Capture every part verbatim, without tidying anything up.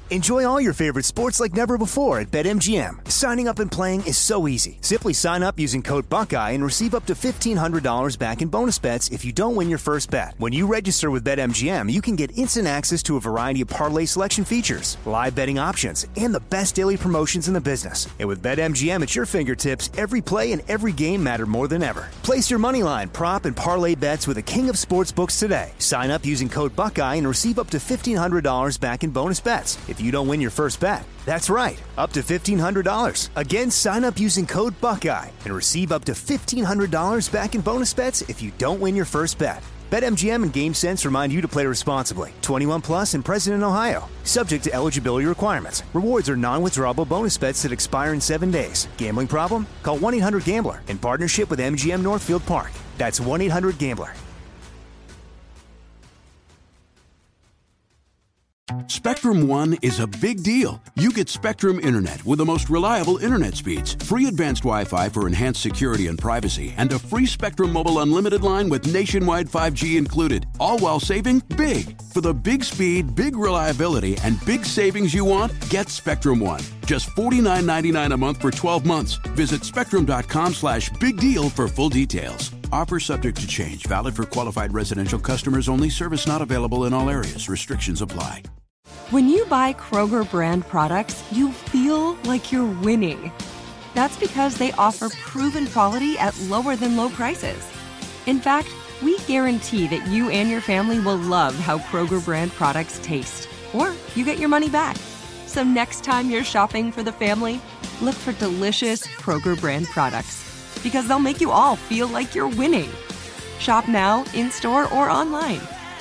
Enjoy all your favorite sports like never before at BetMGM. Signing up and playing is so easy. Simply sign up using code Buckeye and receive up to fifteen hundred dollars back in bonus bets if you don't win your first bet. When you register with BetMGM, you can get instant access to a variety of parlay selection features, live betting options, and the best daily promotions in the business. And with BetMGM at your fingertips, every play and every game matter more than ever. Place your moneyline, prop, and parlay bets with the king of sportsbooks today. Sign up using code Buckeye and receive up to fifteen hundred dollars back in bonus bets if you don't win your first bet. That's right, up to fifteen hundred dollars. Again, sign up using code Buckeye and receive up to fifteen hundred dollars back in bonus bets if you don't win your first bet. BetMGM and GameSense remind you to play responsibly. twenty-one plus and present in Ohio. Subject to eligibility requirements. Rewards are non-withdrawable bonus bets that expire in seven days. Gambling problem? Call one eight hundred gambler in partnership with M G M Northfield Park. That's one eight hundred gambler. Spectrum One is a big deal. You get Spectrum Internet with the most reliable internet speeds, free advanced Wi-Fi for enhanced security and privacy, and a free Spectrum Mobile Unlimited line with nationwide five G included, all while saving big. For the big speed, big reliability, and big savings you want, get Spectrum One. Just forty-nine ninety-nine a month for twelve months. Visit spectrum.com slash big deal for full details. Offer subject to change. Valid for qualified residential customers only. Service not available in all areas. Restrictions apply. When you buy Kroger brand products, you feel like you're winning. That's because they offer proven quality at lower than low prices. In fact, we guarantee that you and your family will love how Kroger brand products taste, or you get your money back. So next time you're shopping for the family, look for delicious Kroger brand products, because they'll make you all feel like you're winning. Shop now, in-store, or online.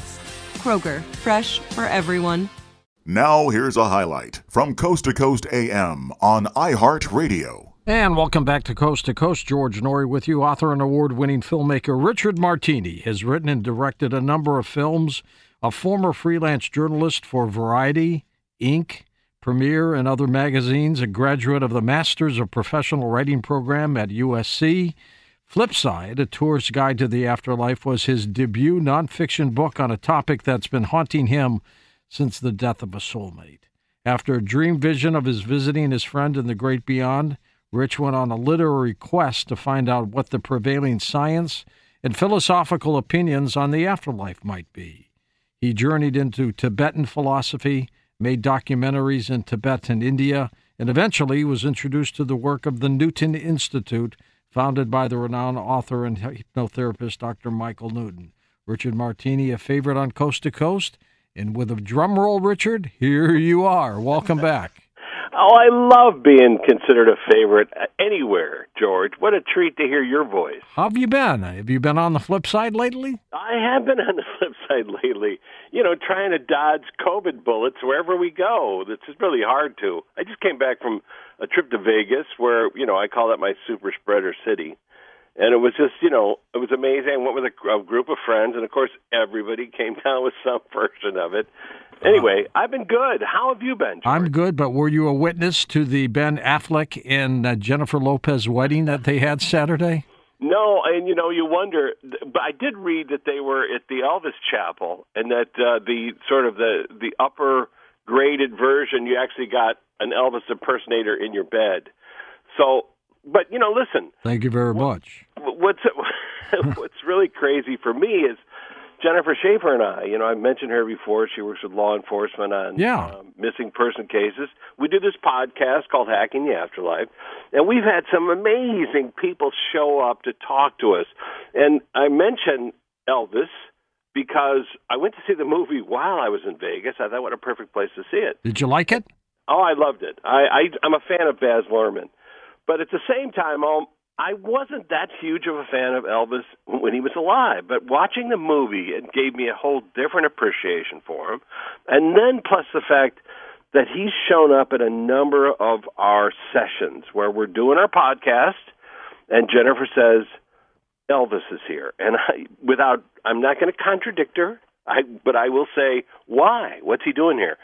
Kroger, fresh for everyone. Now here's a highlight from Coast to Coast A M on iHeartRadio. And welcome back to Coast to Coast. George Noory with you. Author and award-winning filmmaker Richard Martini has written and directed a number of films. A former freelance journalist for Variety, Inc, Premiere, and other magazines. A graduate of the Masters of Professional Writing program at U S C. Flipside, A Tourist Guide to the Afterlife, was his debut nonfiction book on a topic that's been haunting him since the death of a soulmate. After a dream vision of his visiting his friend in the great beyond, Rich went on a literary quest to find out what the prevailing science and philosophical opinions on the afterlife might be. He journeyed into Tibetan philosophy, made documentaries in Tibet and India, and eventually was introduced to the work of the Newton Institute, founded by the renowned author and hypnotherapist Doctor Michael Newton. Richard Martini, a favorite on Coast to Coast. And with a drum roll, Richard, here you are. Welcome back. Oh, I love being considered a favorite anywhere, George. What a treat to hear your voice. How have you been? Have you been on the flip side lately? I have been on the flip side lately. You know, trying to dodge COVID bullets wherever we go. It's just really hard to. I just came back from a trip to Vegas where, you know, I call that my super spreader city. And it was just, you know, it was amazing. I went with a, a group of friends, and, of course, everybody came down with some version of it. Anyway, uh, I've been good. How have you been, George? I'm good, but were you a witness to the Ben Affleck and uh, Jennifer Lopez wedding that they had Saturday? No, and, you know, you wonder, but I did read that they were at the Elvis Chapel, and that uh, the sort of the, the upper graded version, you actually got an Elvis impersonator in your bed. So... But, you know, listen. Thank you very much. What's what's really crazy for me is Jennifer Schaefer and I, you know, I've mentioned her before. She works with law enforcement on yeah. um, missing person cases. We do this podcast called Hacking the Afterlife, and we've had some amazing people show up to talk to us. And I mentioned Elvis because I went to see the movie while I was in Vegas. I thought, what a perfect place to see it. Did you like it? Oh, I loved it. I, I, I'm a fan of Baz Luhrmann. But at the same time, um, I wasn't that huge of a fan of Elvis when he was alive. But watching the movie, it gave me a whole different appreciation for him. And then plus the fact that he's shown up at a number of our sessions where we're doing our podcast, and Jennifer says, Elvis is here. And I, without, I'm not going to contradict her, I, but I will say, why? What's he doing here?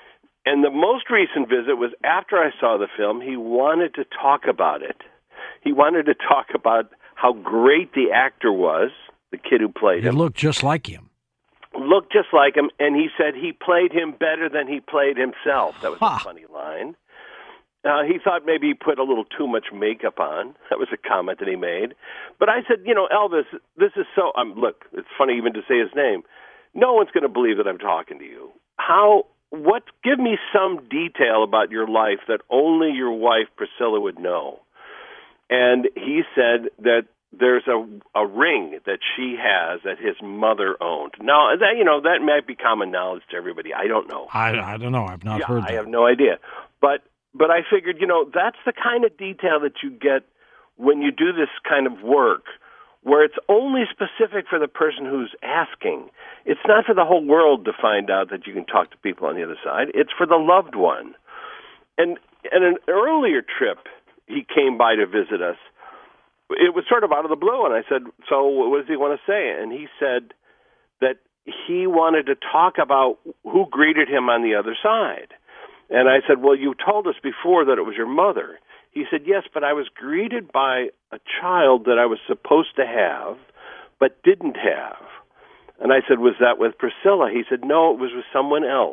And the most recent visit was after I saw the film. He wanted to talk about it. He wanted to talk about how great the actor was, the kid who played him. He looked just like him. looked just like him, and he said he played him better than he played himself. That was huh. a funny line. Uh, he thought maybe he put a little too much makeup on. That was a comment that he made. But I said, you know, Elvis, this is so... Um, look, it's funny even to say his name. No one's going to believe that I'm talking to you. How... What? Give me some detail about your life that only your wife, Priscilla, would know. And he said that there's a, a ring that she has that his mother owned. Now, that, you know, that might be common knowledge to everybody. I don't know. I, I don't know. I've not yeah, heard that. I have no idea. But but I figured, you know, that's the kind of detail that you get when you do this kind of work, where it's only specific for the person who's asking. It's not for the whole world to find out that you can talk to people on the other side. It's for the loved one. And and an earlier trip, he came by to visit us. It was sort of out of the blue, and I said, so what does he want to say? And he said that he wanted to talk about who greeted him on the other side. And I said, well, you told us before that it was your mother. He said, yes, but I was greeted by a child that I was supposed to have but didn't have. And I said, was that with Priscilla? He said, no, it was with someone else.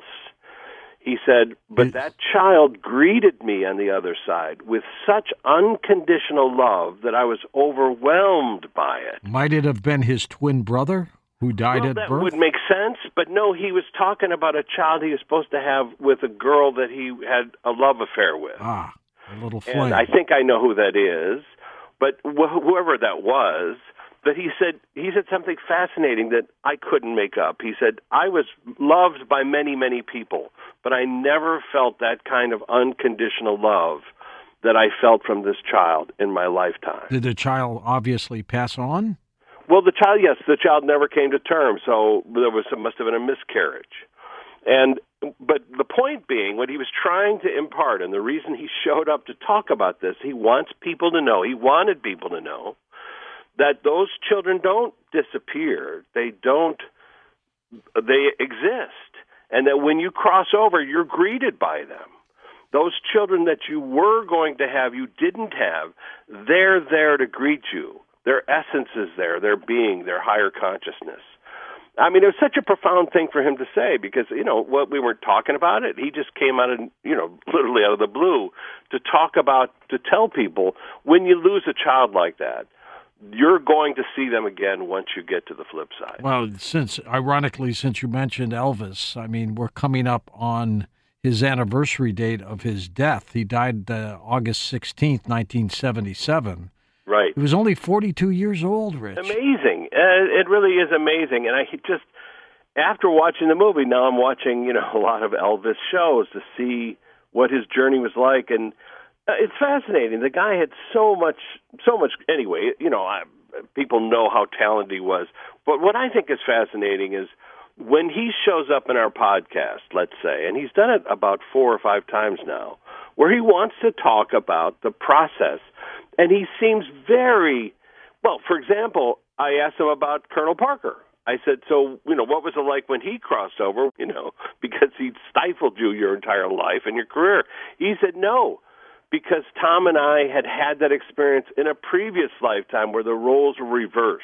He said, but that child greeted me on the other side with such unconditional love that I was overwhelmed by it. Might it have been his twin brother who died well, at that birth? That would make sense, but no, he was talking about a child he was supposed to have with a girl that he had a love affair with. Ah, a little flame. And I think I know who that is, but wh- whoever that was, but he said he said something fascinating that I couldn't make up. He said, I was loved by many, many people, but I never felt that kind of unconditional love that I felt from this child in my lifetime. Did the child obviously pass on? Well, the child, yes, the child never came to term, so there was must have been a miscarriage. And but the point being, what he was trying to impart, and the reason he showed up to talk about this, he wants people to know, he wanted people to know, that those children don't disappear. They don't, they exist. And that when you cross over, you're greeted by them. Those children that you were going to have, you didn't have, they're there to greet you. Their essence is there, their being, their higher consciousness. I mean, it was such a profound thing for him to say because, you know, what we weren't talking about it. He just came out of, you know, literally out of the blue to talk about, to tell people, when you lose a child like that, you're going to see them again once you get to the flip side. Well, since, ironically, since you mentioned Elvis, I mean, we're coming up on his anniversary date of his death. He died uh, August sixteenth, nineteen seventy-seven. Right. He was only forty-two years old, Rich. Amazing. Uh, it really is amazing. And I just, after watching the movie, now I'm watching, you know, a lot of Elvis shows to see what his journey was like. And uh, it's fascinating. The guy had so much, so much, anyway, you know, I, people know how talented he was. But what I think is fascinating is when he shows up in our podcast, let's say, and he's done it about four or five times now, where he wants to talk about the process. And he seems very, well, for example, I asked him about Colonel Parker. I said, so, you know, what was it like when he crossed over, you know, because he stifled you your entire life and your career? He said, no, because Tom and I had had that experience in a previous lifetime where the roles were reversed.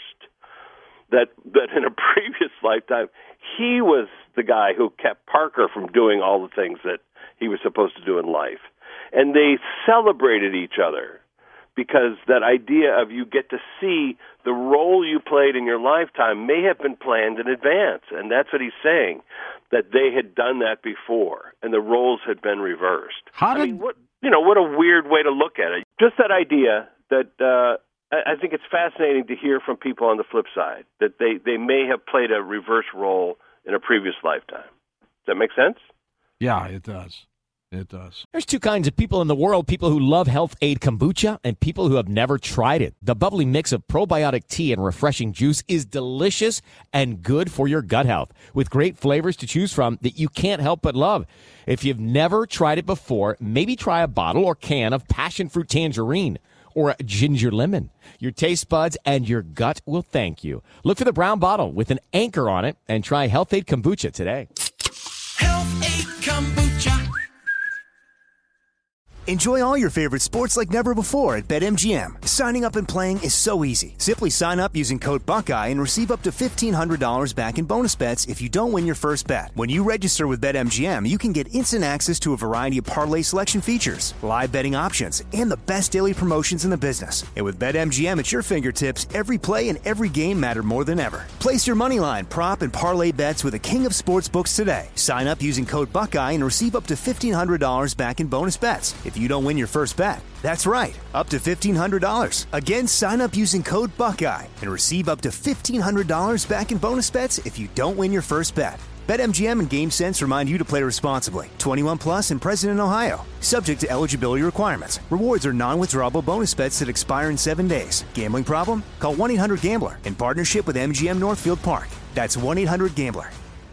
That, that in a previous lifetime, he was the guy who kept Parker from doing all the things that he was supposed to do in life. And they celebrated each other. Because that idea of you get to see the role you played in your lifetime may have been planned in advance. And that's what he's saying, that they had done that before, and the roles had been reversed. How did... I mean, what, you know, what a weird way to look at it. Just that idea that uh, I, I think it's fascinating to hear from people on the flip side, that they, they may have played a reverse role in a previous lifetime. Does that make sense? Yeah, it does. It does. There's two kinds of people in the world, people who love Health Aid Kombucha and people who have never tried it. The bubbly mix of probiotic tea and refreshing juice is delicious and good for your gut health, with great flavors to choose from that you can't help but love. If you've never tried it before, maybe try a bottle or can of passion fruit tangerine or a ginger lemon. Your taste buds and your gut will thank you. Look for the brown bottle with an anchor on it and try Health Aid Kombucha today. Health Aid Kombucha. Enjoy all your favorite sports like never before at BetMGM. Signing up and playing is so easy. Simply sign up using code Buckeye and receive up to fifteen hundred dollars back in bonus bets if you don't win your first bet. When you register with BetMGM, you can get instant access to a variety of parlay selection features, live betting options, and the best daily promotions in the business. And with BetMGM at your fingertips, every play and every game matter more than ever. Place your moneyline, prop, and parlay bets with the king of sportsbooks today. Sign up using code Buckeye and receive up to fifteen hundred dollars back in bonus bets if you don't win your first bet. That's right, up to fifteen hundred dollars. Again, sign up using code Buckeye and receive up to fifteen hundred dollars back in bonus bets if you don't win your first bet. BetMGM and GameSense remind you to play responsibly. twenty-one plus and present in Ohio. Subject to eligibility requirements. Rewards are non-withdrawable bonus bets that expire in seven days. Gambling problem? Call one eight hundred gambler in partnership with M G M Northfield Park. That's one eight hundred gambler.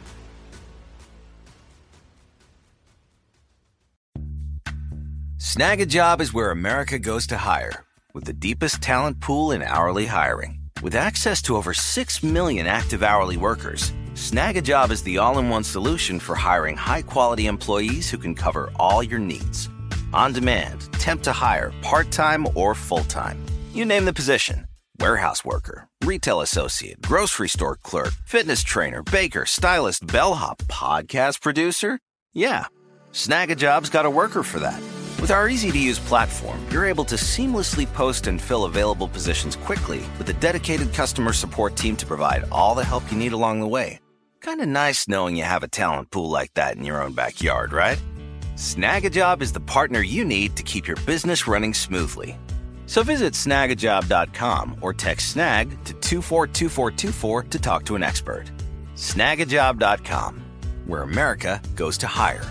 Snag a Job is where America goes to hire, with the deepest talent pool in hourly hiring. With access to over six million active hourly workers, Snag a Job is the all-in-one solution for hiring high-quality employees who can cover all your needs. On demand, temp to hire, part-time or full-time. You name the position. Warehouse worker, retail associate, grocery store clerk, fitness trainer, baker, stylist, bellhop, podcast producer. Yeah, Snag a Job's got a worker for that. With our easy-to-use platform, you're able to seamlessly post and fill available positions quickly with a dedicated customer support team to provide all the help you need along the way. Kind of nice knowing you have a talent pool like that in your own backyard, right? Snag a Job is the partner you need to keep your business running smoothly. So visit snag a job dot com or text SNAG to two four two four two four to talk to an expert. snag a job dot com, where America goes to hire.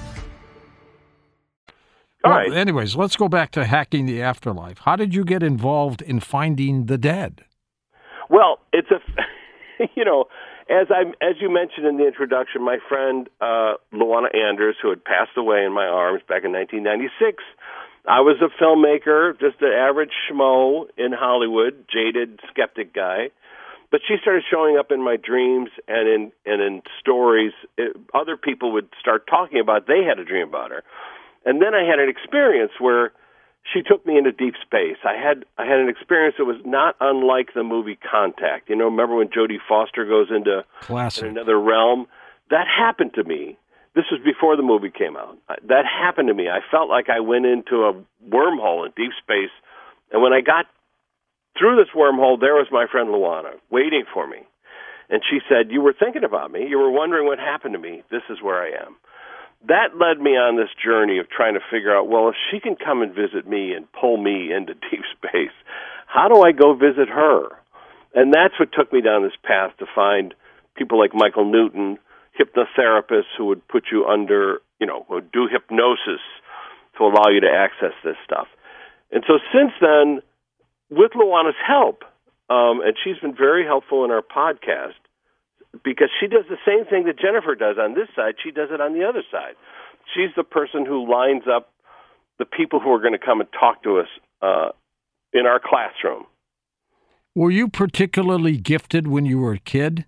Well, All right. Anyways, let's go back to Hacking the Afterlife. How did you get involved in finding the dead? Well, it's a, you know, as I as you mentioned in the introduction, my friend uh, Luana Anders, who had passed away in my arms back in nineteen ninety-six, I was a filmmaker, just an average schmo in Hollywood, jaded, skeptic guy. But she started showing up in my dreams and in and in stories. It, other people would start talking about they had a dream about her. And then I had an experience where she took me into deep space. I had I had an experience that was not unlike the movie Contact. You know, remember when Jodie Foster goes into in another realm? That happened to me. This was before the movie came out. That happened to me. I felt like I went into a wormhole in deep space. And when I got through this wormhole, there was my friend Luana waiting for me. And she said, "You were thinking about me. You were wondering what happened to me. This is where I am." That led me on this journey of trying to figure out, well, if she can come and visit me and pull me into deep space, how do I go visit her? And that's what took me down this path to find people like Michael Newton, hypnotherapists who would put you under, you know, would do hypnosis to allow you to access this stuff. And so since then, with Luana's help, um, and she's been very helpful in our podcast, because she does the same thing that Jennifer does on this side, she does it on the other side. She's the person who lines up the people who are going to come and talk to us uh, in our classroom. Were you particularly gifted when you were a kid?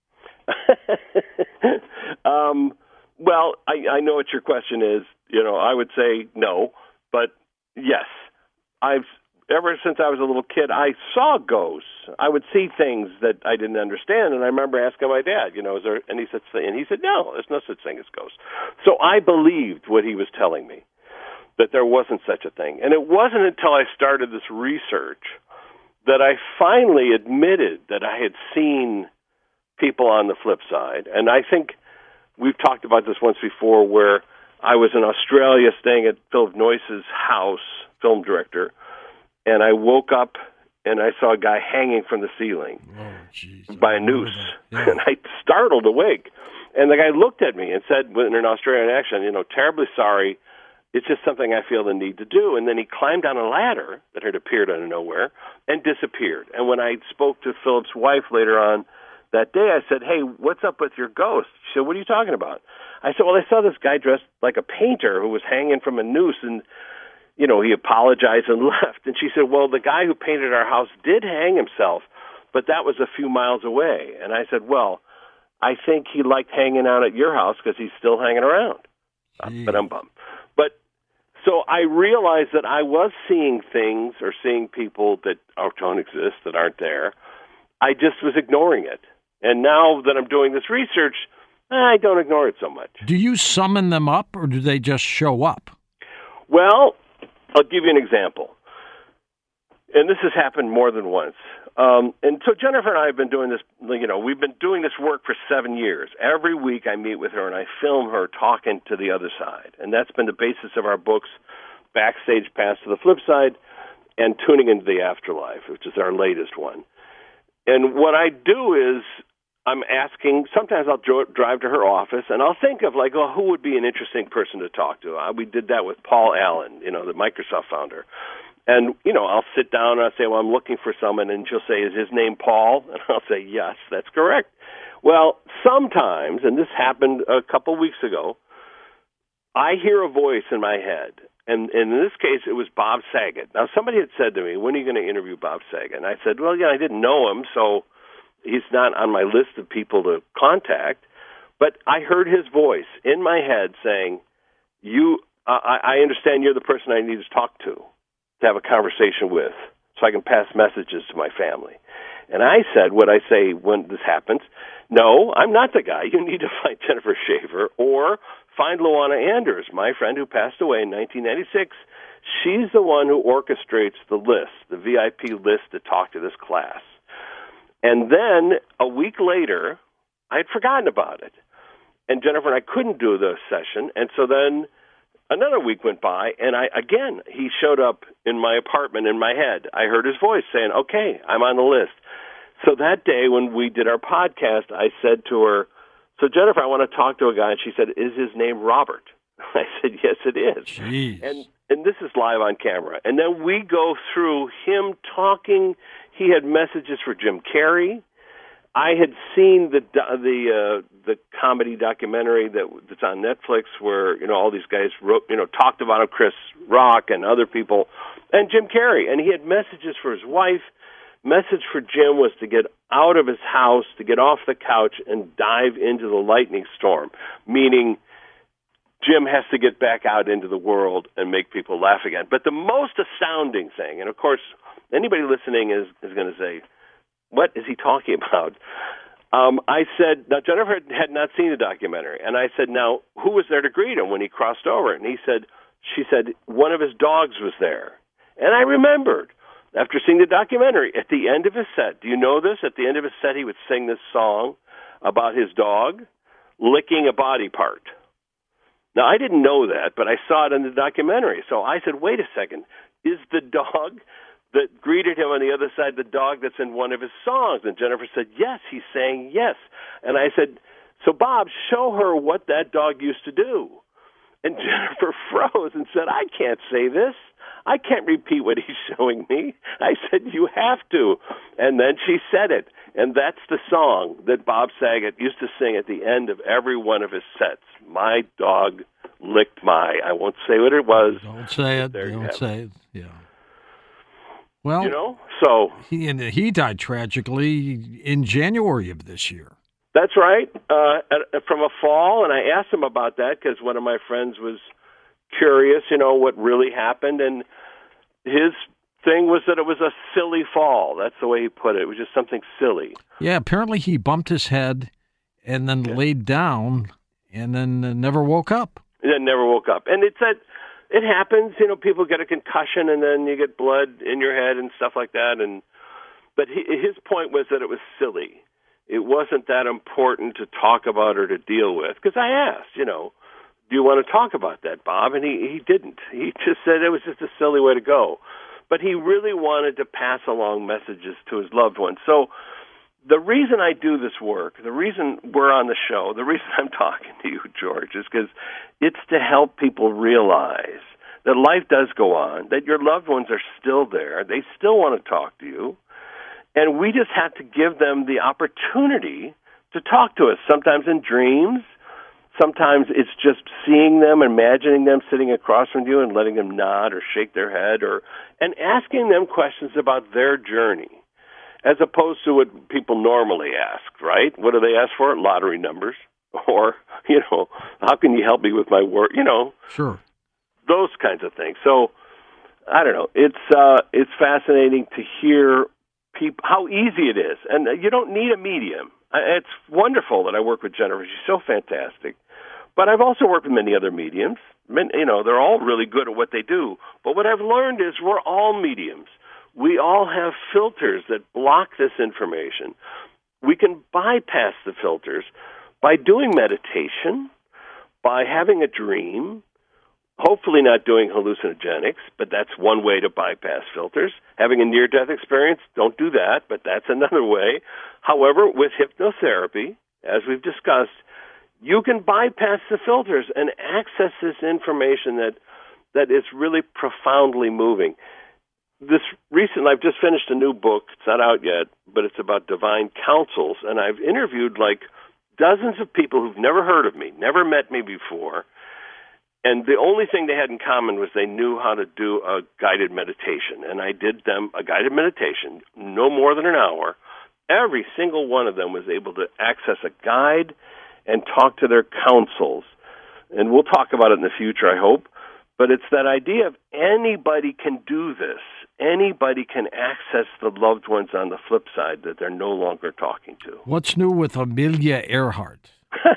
um, well, I, I know what your question is. You know, I would say no, but yes. I've ever since I was a little kid, I saw ghosts. I would see things that I didn't understand, and I remember asking my dad, you know, is there any such thing? And he said, no, there's no such thing as ghosts. So I believed what he was telling me, that there wasn't such a thing. And it wasn't until I started this research that I finally admitted that I had seen people on the flip side. And I think we've talked about this once before, where I was in Australia staying at Philip Noyce's house, film director, and I woke up and I saw a guy hanging from the ceiling oh, by a noose. Yeah. And I startled awake. And the guy looked at me and said, with an Australian accent, you know, terribly sorry, it's just something I feel the need to do. And then he climbed down a ladder that had appeared out of nowhere and disappeared. And when I spoke to Philip's wife later on that day, I said, hey, what's up with your ghost? She said, what are you talking about? I said, well, I saw this guy dressed like a painter who was hanging from a noose, and you know, he apologized and left. And she said, well, the guy who painted our house did hang himself, but that was a few miles away. And I said, well, I think he liked hanging out at your house because he's still hanging around. But I'm bummed. But so so I realized that I was seeing things or seeing people that don't exist, that aren't there. I just was ignoring it. And now that I'm doing this research, I don't ignore it so much. Do you summon them up, or do they just show up? Well, I'll give you an example. And this has happened more than once. Um, and so Jennifer and I have been doing this, you know, we've been doing this work for seven years. Every week I meet with her and I film her talking to the other side. And that's been the basis of our books, Backstage Pass to the Flip Side and Tuning into the Afterlife, which is our latest one. And what I do is I'm asking, sometimes I'll dro- drive to her office and I'll think of like, oh, who would be an interesting person to talk to? Uh, we did that with Paul Allen, you know, the Microsoft founder. And, you know, I'll sit down and I'll say, well, I'm looking for someone. And she'll say, is his name Paul? And I'll say, yes, that's correct. Well, sometimes, and this happened a couple weeks ago, I hear a voice in my head. And, and in this case, it was Bob Saget. Now, somebody had said to me, when are you going to interview Bob Saget? And I said, well, yeah, I didn't know him, so he's not on my list of people to contact. But I heard his voice in my head saying, "You, uh, I understand you're the person I need to talk to, to have a conversation with, so I can pass messages to my family." And I said what I say when this happens, no, I'm not the guy. You need to find Jennifer Shaver or find Luana Anders, my friend who passed away in nineteen ninety-six. She's the one who orchestrates the list, the V I P list to talk to this class. And then a week later, I had forgotten about it. And Jennifer and I couldn't do the session. And so then another week went by, and I again, he showed up in my apartment in my head. I heard his voice saying, okay, I'm on the list. So that day when we did our podcast, I said to her, so Jennifer, I want to talk to a guy. And she said, is his name Robert? I said, yes, it is. Jeez. And and this is live on camera. And then we go through him talking. He had messages for Jim Carrey. I had seen the the uh, the comedy documentary that that's on Netflix, where you know all these guys wrote, you know, talked about him, Chris Rock and other people, and Jim Carrey. And he had messages for his wife. Message for Jim was to get out of his house, to get off the couch and dive into the lightning storm, meaning Jim has to get back out into the world and make people laugh again. But the most astounding thing, and of course anybody listening is, is going to say, what is he talking about? Um, I said, now Jennifer had not seen the documentary, and I said, now who was there to greet him when he crossed over? And he said, she said, one of his dogs was there. And I remembered, after seeing the documentary, at the end of his set, do you know this? At the end of his set, he would sing this song about his dog licking a body part. Now, I didn't know that, but I saw it in the documentary. So I said, wait a second, is the dog that greeted him on the other side the dog that's in one of his songs? And Jennifer said, yes, he's saying yes. And I said, so Bob, show her what that dog used to do. And Jennifer froze and said, I can't say this. I can't repeat what he's showing me. I said, you have to. And then she said it. And that's the song that Bob Saget used to sing at the end of every one of his sets. My dog licked my. I won't say what it was. Don't say it. There Don't say it. Yeah. Well, you know, so he and he died tragically in January of this year. That's right, uh, from a fall. And I asked him about that because one of my friends was curious, you know, what really happened. And his thing was that it was a silly fall. That's the way he put it. It was just something silly. Yeah, apparently he bumped his head and then yeah. laid down and then uh, never woke up. And then never woke up. And it said, it happens, you know, people get a concussion and then you get blood in your head and stuff like that. And But he, his point was that it was silly. It wasn't that important to talk about or to deal with. Because I asked, you know, do you want to talk about that, Bob? And he, he didn't. He just said it was just a silly way to go. But he really wanted to pass along messages to his loved ones. So the reason I do this work, the reason we're on the show, the reason I'm talking to you, George, is because it's to help people realize that life does go on, that your loved ones are still there. They still want to talk to you. And we just have to give them the opportunity to talk to us, sometimes in dreams. Sometimes it's just seeing them, imagining them sitting across from you and letting them nod or shake their head, or and asking them questions about their journey, as opposed to what people normally ask, right? What do they ask for? Lottery numbers. Or, you know, how can you help me with my work? You know, sure. Those kinds of things. So I don't know. It's uh, it's fascinating to hear people how easy it is, and you don't need a medium. It's wonderful that I work with Jennifer. She's so fantastic. But I've also worked with many other mediums. You know, they're all really good at what they do. But what I've learned is we're all mediums. We all have filters that block this information. We can bypass the filters by doing meditation, by having a dream, hopefully not doing hallucinogenics, but that's one way to bypass filters. Having a near-death experience, don't do that, but that's another way. However, with hypnotherapy, as we've discussed, you can bypass the filters and access this information that that is really profoundly moving. This recent, I've just finished a new book. It's not out yet, but it's about divine counsels, and I've interviewed like dozens of people who've never heard of me, never met me before, and the only thing they had in common was they knew how to do a guided meditation, and I did them a guided meditation, no more than an hour. Every single one of them was able to access a guide and talk to their counsels. And we'll talk about it in the future, I hope. But it's that idea of anybody can do this. Anybody can access the loved ones on the flip side that they're no longer talking to. What's new with Amelia Earhart?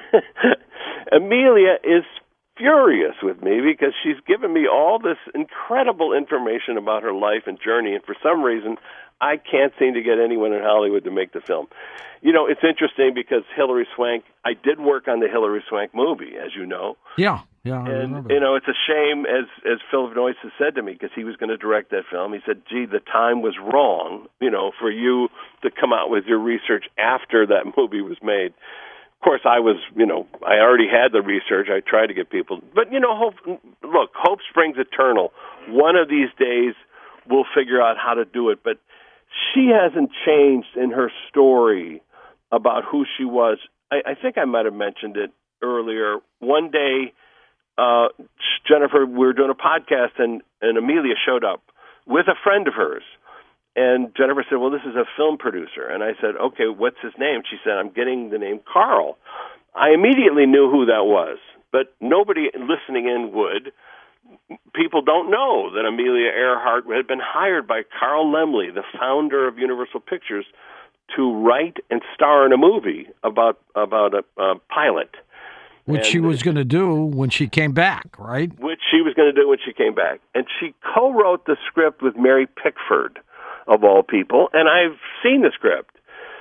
Amelia is furious with me because she's given me all this incredible information about her life and journey, and for some reason, I can't seem to get anyone in Hollywood to make the film. You know, it's interesting because Hilary Swank, I did work on the Hilary Swank movie, as you know. Yeah, yeah, I and, remember. you know, it's a shame, as as Philip Noyce has said to me, because he was going to direct that film. He said, gee, the time was wrong, you know, for you to come out with your research after that movie was made. Of course, I was, you know, I already had the research. I tried to get people. But, you know, hope, look, hope springs eternal. One of these days, we'll figure out how to do it. But she hasn't changed in her story about who she was. I, I think I might have mentioned it earlier. One day, uh, Jennifer, we were doing a podcast, and, and Amelia showed up with a friend of hers. And Jennifer said, well, this is a film producer. And I said, okay, what's his name? She said, I'm getting the name Carl. I immediately knew who that was, but nobody listening in would. People don't know that Amelia Earhart had been hired by Carl Laemmle, the founder of Universal Pictures, to write and star in a movie about about a, a pilot. Which and, she was going to do when she came back, right? Which she was going to do when she came back. And she co-wrote the script with Mary Pickford, of all people, and I've seen the script.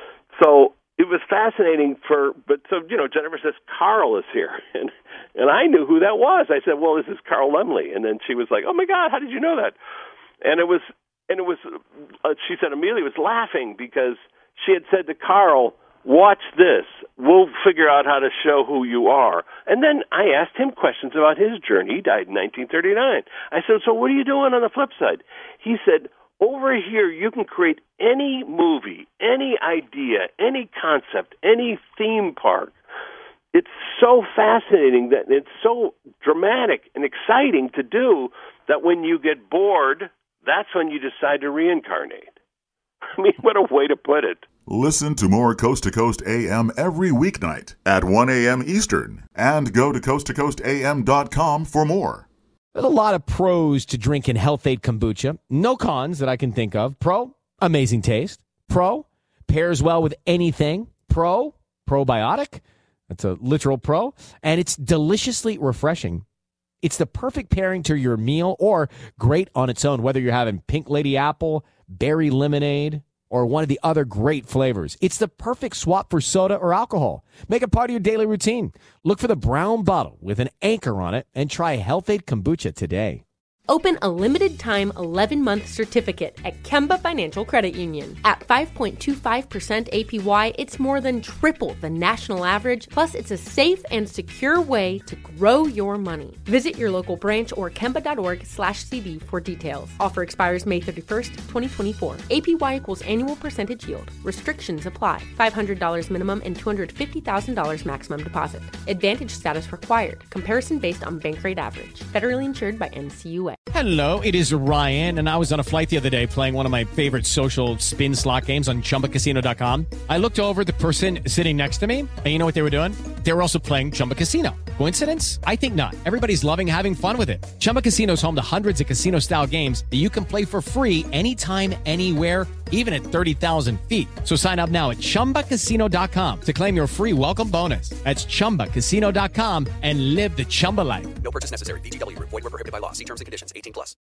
So it was fascinating for, but so, you know, Jennifer says, Carl is here. And and I knew who that was. I said, well, this is Carl Laemmle. And then she was like, oh my God, how did you know that? And it was, and it was, uh, she said, Amelia was laughing because she had said to Carl, watch this. We'll figure out how to show who you are. And then I asked him questions about his journey. He died in nineteen thirty-nine. I said, so what are you doing on the flip side? He said, over here, you can create any movie, any idea, any concept, any theme park. It's so fascinating that it's so dramatic and exciting to do that when you get bored, that's when you decide to reincarnate. I mean, what a way to put it. Listen to more Coast to Coast A M every weeknight at one a.m. Eastern, and go to coast to coast a m dot com for more. There's a lot of pros to drinking Health Aid Kombucha. No cons that I can think of. Pro, amazing taste. Pro, pairs well with anything. Pro, probiotic. That's a literal pro. And it's deliciously refreshing. It's the perfect pairing to your meal or great on its own, whether you're having pink lady apple, berry lemonade, or one of the other great flavors. It's the perfect swap for soda or alcohol. Make it part of your daily routine. Look for the brown bottle with an anchor on it and try Health Aid Kombucha today. Open a limited-time eleven-month certificate at Kemba Financial Credit Union. At five point two five percent A P Y, it's more than triple the national average, plus it's a safe and secure way to grow your money. Visit your local branch or kemba.org slash CD for details. Offer expires May thirty-first, twenty twenty-four. A P Y equals annual percentage yield. Restrictions apply. five hundred dollars minimum and two hundred fifty thousand dollars maximum deposit. Advantage status required. Comparison based on bank rate average. Federally insured by N C U A. Hello, it is Ryan, and I was on a flight the other day playing one of my favorite social spin slot games on Chumba Casino dot com. I looked over at the person sitting next to me, and you know what they were doing? they were also playing Chumba Casino. Coincidence? I think not. Everybody's loving having fun with it. Chumba Casino is home to hundreds of casino-style games that you can play for free anytime, anywhere, even at thirty thousand feet. So sign up now at chumba casino dot com to claim your free welcome bonus. That's chumba casino dot com and live the Chumba life. No purchase necessary. V G W. Void where prohibited by law. See terms and conditions. eighteen plus.